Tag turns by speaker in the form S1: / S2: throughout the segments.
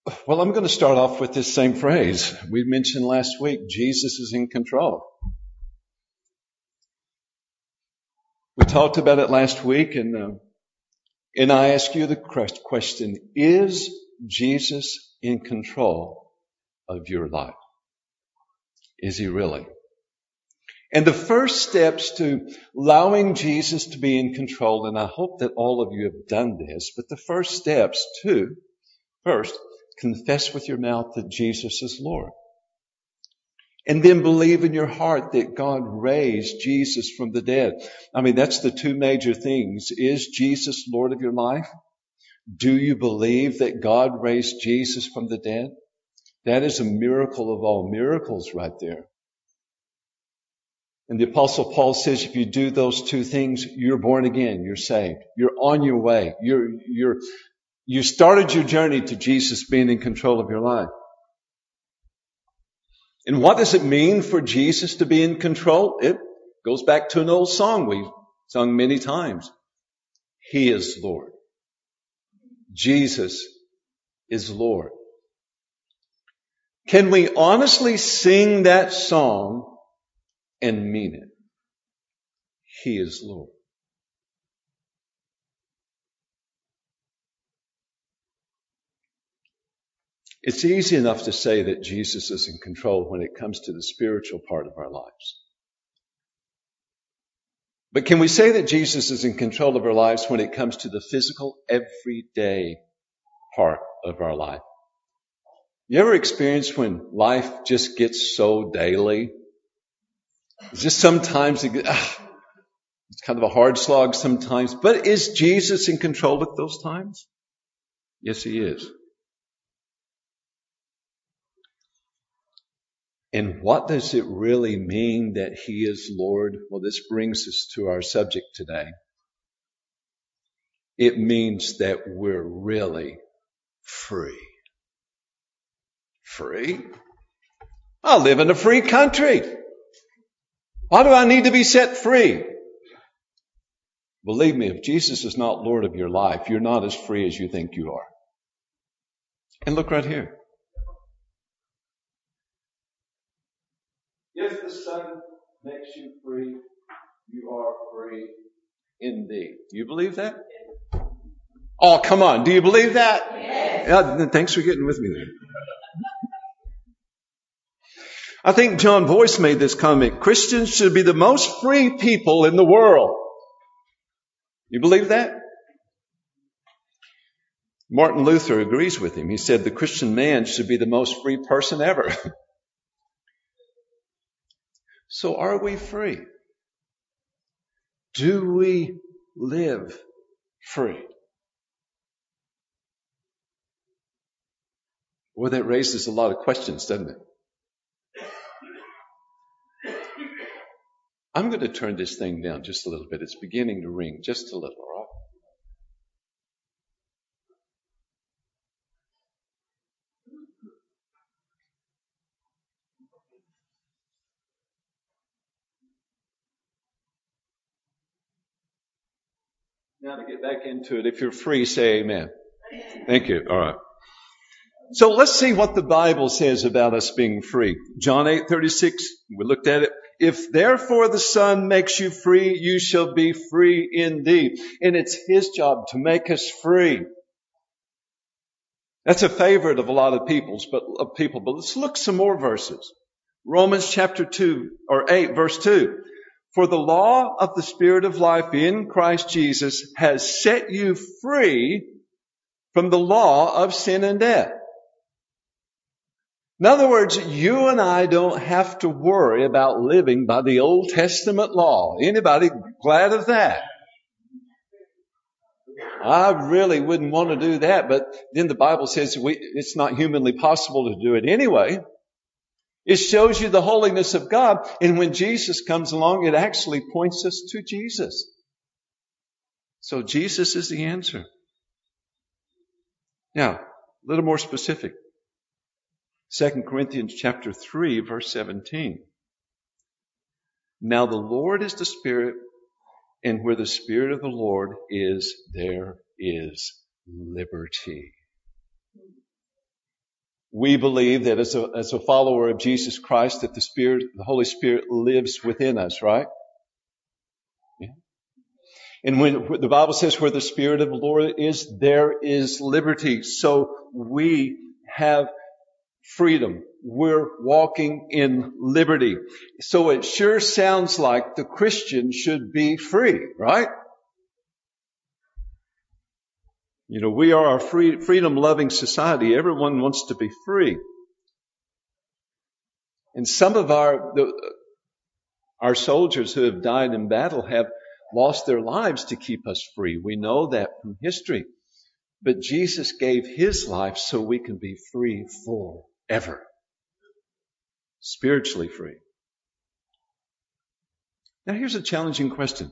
S1: Well, I'm going to start off with this same phrase. We mentioned last week, Jesus is in control. We talked about it last week, and I ask you the question, is Jesus in control of your life? Is he really? And the first steps to allowing Jesus to be in control, and I hope that all of you have done this, but the first steps first, confess with your mouth that Jesus is Lord. And then believe in your heart that God raised Jesus from the dead. I mean, that's the two major things. Is Jesus Lord of your life? Do you believe that God raised Jesus from the dead? That is a miracle of all miracles right there. And the Apostle Paul says if you do those two things, you're born again, you're saved. You're on your way. You started your journey to Jesus being in control of your life. And what does it mean for Jesus to be in control? It goes back to an old song we've sung many times. He is Lord. Jesus is Lord. Can we honestly sing that song and mean it? He is Lord. It's easy enough to say that Jesus is in control when it comes to the spiritual part of our lives. But can we say that Jesus is in control of our lives when it comes to the physical, everyday part of our life? You ever experienced when life just gets so daily? It's just sometimes it's kind of a hard slog sometimes. But is Jesus in control at those times? Yes, he is. And what does it really mean that he is Lord? Well, this brings us to our subject today. It means that we're really free. Free? I live in a free country. Why do I need to be set free? Believe me, if Jesus is not Lord of your life, you're not as free as you think you are. And look right here. If the Son makes you free, you are free indeed. Do you believe that? Oh, come on. Do you believe that? Yes. Yeah, thanks for getting with me there. I think John Boyce made this comment. Christians should be the most free people in the world. You believe that? Martin Luther agrees with him. He said the Christian man should be the most free person ever. So are we free? Do we live free? Well, that raises a lot of questions, doesn't it? I'm going to turn this thing down just a little bit. It's beginning to ring just a little, all right? Now to get back into it, if you're free, say amen. Thank you. All right. So let's see what the Bible says about us being free. John 8:36, we looked at it. If therefore the Son makes you free, you shall be free indeed. And it's his job to make us free. That's a favorite of a lot of people, but let's look some more verses. Romans chapter 8, verse 2. For the law of the Spirit of life in Christ Jesus has set you free from the law of sin and death. In other words, you and I don't have to worry about living by the Old Testament law. Anybody glad of that? I really wouldn't want to do that, but then the Bible says it's not humanly possible to do it anyway. It shows you the holiness of God, and when Jesus comes along, it actually points us to Jesus. So Jesus is the answer. Now, a little more specific. 2 Corinthians chapter 3, verse 17. Now the Lord is the Spirit, and where the Spirit of the Lord is, there is liberty. We believe that as a follower of Jesus Christ, that the Holy Spirit lives within us, right? Yeah. And when the Bible says where the Spirit of the Lord is, there is liberty. So we have freedom. We're walking in liberty. So it sure sounds like the Christian should be free, right? You know, we are a freedom-loving society. Everyone wants to be free. And some of our soldiers who have died in battle have lost their lives to keep us free. We know that from history. But Jesus gave His life so we can be free forever. Spiritually free. Now here's a challenging question.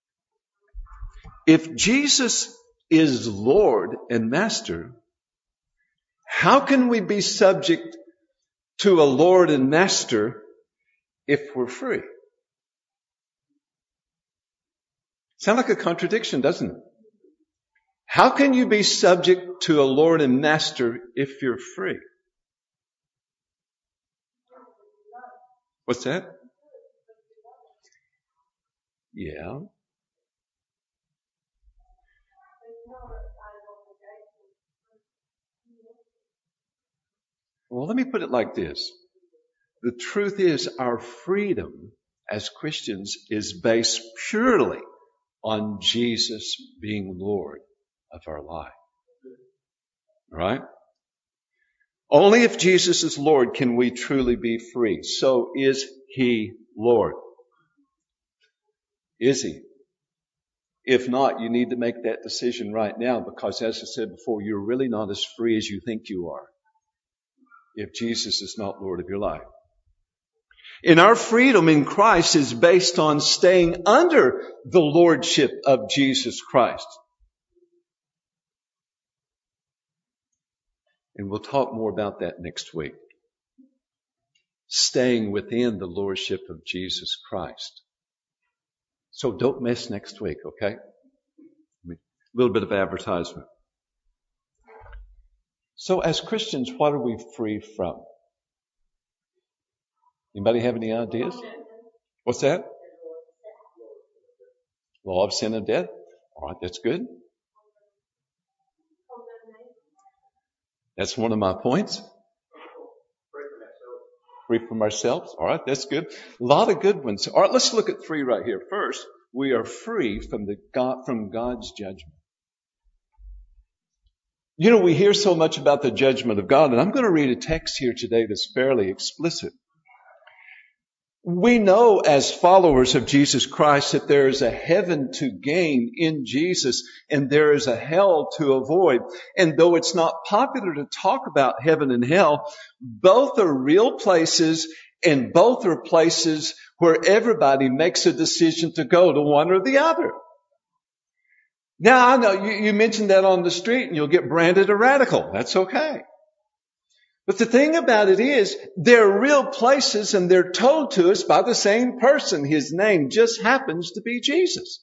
S1: If Jesus is Lord and Master, how can we be subject to a Lord and Master if we're free? Sound like a contradiction, doesn't it? How can you be subject to a Lord and Master if you're free? What's that? Yeah. Well, let me put it like this. The truth is our freedom as Christians is based purely on Jesus being Lord of our life. Right? Only if Jesus is Lord can we truly be free. So is He Lord? Is He? If not, you need to make that decision right now because as I said before, you're really not as free as you think you are if Jesus is not Lord of your life. And our freedom in Christ is based on staying under the Lordship of Jesus Christ. And we'll talk more about that next week. Staying within the Lordship of Jesus Christ. So don't miss next week, okay? A little bit of advertisement. So as Christians, what are we free from? Anybody have any ideas? What's that? Law of sin and death. All right, that's good. That's one of my points. Free from ourselves. All right, that's good. A lot of good ones. All right, let's look at 3 right here. First, we are free from God's judgment. You know, we hear so much about the judgment of God, and I'm going to read a text here today that's fairly explicit. We know as followers of Jesus Christ that there is a heaven to gain in Jesus and there is a hell to avoid. And though it's not popular to talk about heaven and hell, both are real places and both are places where everybody makes a decision to go to one or the other. Now, I know you mentioned that on the street and you'll get branded a radical. That's okay. But the thing about it is, they're real places and they're told to us by the same person. His name just happens to be Jesus.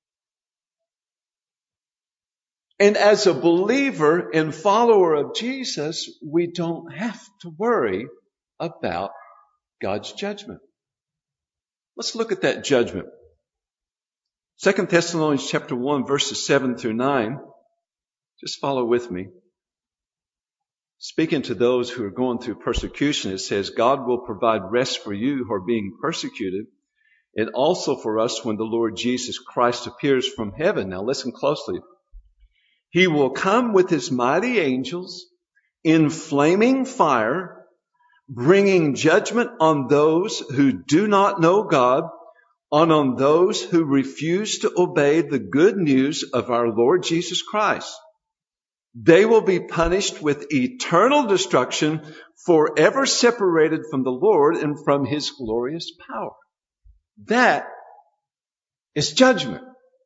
S1: And as a believer and follower of Jesus, we don't have to worry about God's judgment. Let's look at that judgment. 2 Thessalonians chapter 1, verses 7 through 9. Just follow with me. Speaking to those who are going through persecution, it says, God will provide rest for you who are being persecuted, and also for us when the Lord Jesus Christ appears from heaven. Now listen closely. He will come with His mighty angels in flaming fire, bringing judgment on those who do not know God, and on those who refuse to obey the good news of our Lord Jesus Christ. They will be punished with eternal destruction, forever separated from the Lord and from His glorious power. That is judgment.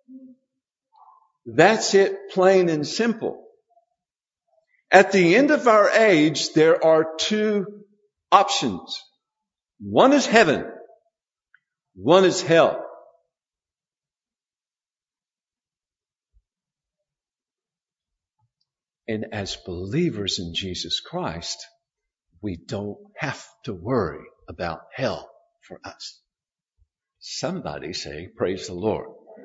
S1: That's it, plain and simple. At the end of our age, there are 2 options. One is heaven. One is hell. And as believers in Jesus Christ, we don't have to worry about hell for us. Somebody say, praise the Lord.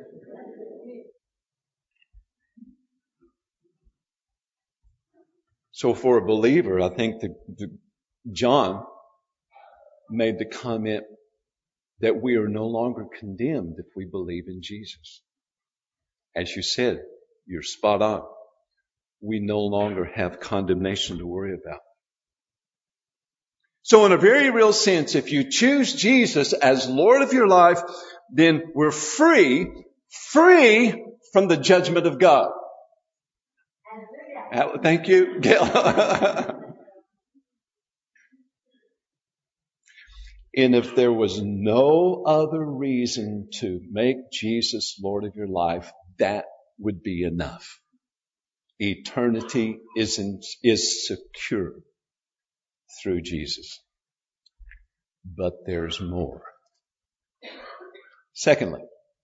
S1: So for a believer, I think John made the comment that we are no longer condemned if we believe in Jesus. As you said, you're spot on. We no longer have condemnation to worry about. So in a very real sense, if you choose Jesus as Lord of your life, then we're free from the judgment of God. Thank you, Gail. And if there was no other reason to make Jesus Lord of your life, that would be enough. Eternity is secure through Jesus. But there's more. Secondly,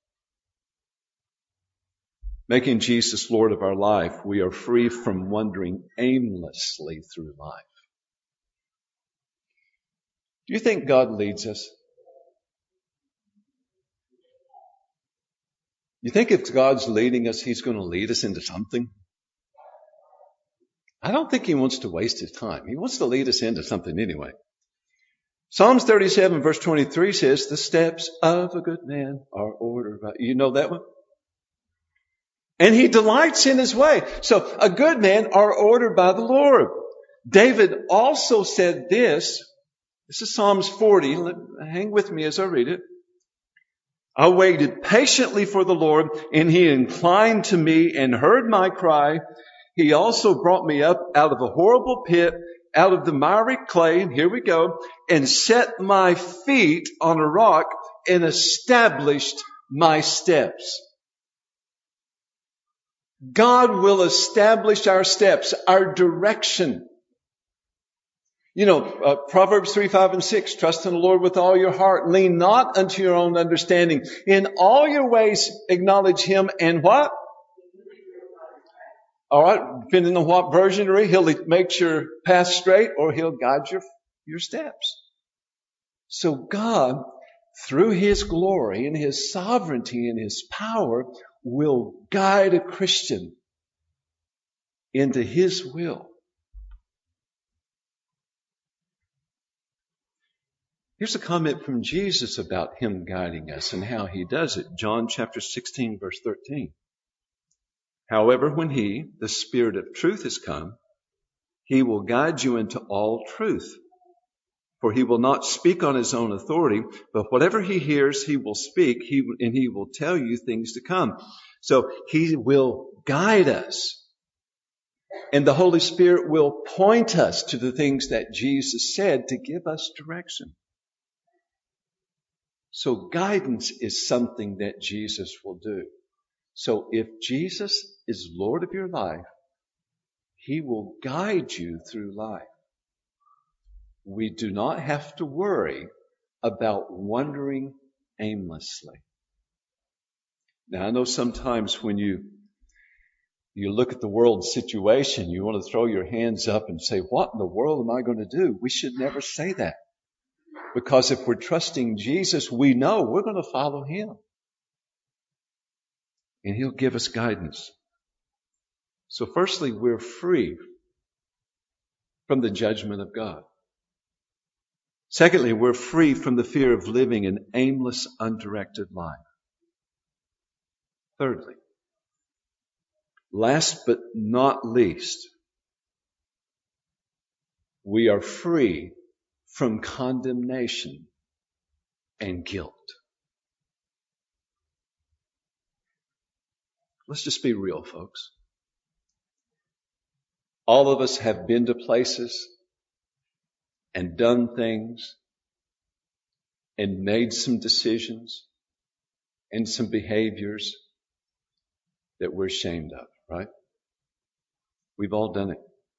S1: making Jesus Lord of our life, we are free from wandering aimlessly through life. Do you think God leads us? You think if God's leading us, He's going to lead us into something? I don't think He wants to waste His time. He wants to lead us into something anyway. Psalms 37 verse 23 says, the steps of a good man are ordered by... You know that one? And he delights in his way. So a good man are ordered by the Lord. David also said this. This is Psalms 40. Hang with me as I read it. I waited patiently for the Lord, and He inclined to me and heard my cry. He also brought me up out of a horrible pit, out of the miry clay, and here we go, and set my feet on a rock and established my steps. God will establish our steps, our direction. You know, Proverbs 3, 5, and 6, trust in the Lord with all your heart. Lean not unto your own understanding. In all your ways acknowledge Him, and what? All right, depending on what version you're in, He'll make your path straight or He'll guide your steps. So God, through His glory and His sovereignty and His power, will guide a Christian into His will. Here's a comment from Jesus about Him guiding us and how He does it. John chapter 16, verse 13. However, when He, the Spirit of truth, is come, He will guide you into all truth. For He will not speak on His own authority, but whatever He hears, He will speak, and He will tell you things to come. So He will guide us. And the Holy Spirit will point us to the things that Jesus said to give us direction. So guidance is something that Jesus will do. So if Jesus is Lord of your life, He will guide you through life. We do not have to worry about wandering aimlessly. Now, I know sometimes when you look at the world situation, you want to throw your hands up and say, what in the world am I going to do? We should never say that. Because if we're trusting Jesus, we know we're going to follow Him. And He'll give us guidance. So firstly, we're free from the judgment of God. Secondly, we're free from the fear of living an aimless, undirected life. Thirdly, last but not least, we are free from condemnation and guilt. Let's just be real, folks. All of us have been to places and done things and made some decisions and some behaviors that we're ashamed of, right? We've all done it.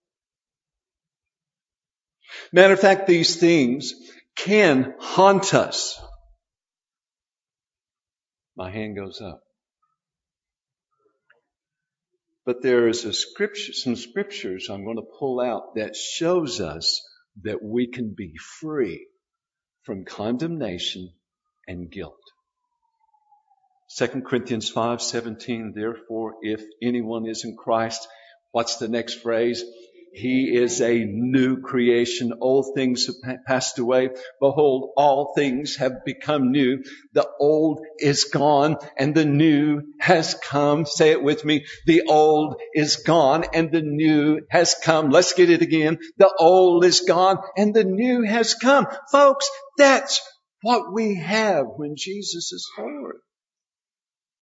S1: Matter of fact, these things can haunt us. My hand goes up. But there is some scriptures I'm going to pull out that shows us that we can be free from condemnation and guilt. 2 Corinthians 5:17, therefore, if anyone is in Christ, what's the next phrase? He is a new creation. Old things have passed away. Behold, all things have become new. The old is gone and the new has come. Say it with me. The old is gone and the new has come. Let's get it again. The old is gone and the new has come. Folks, that's what we have when Jesus is Lord.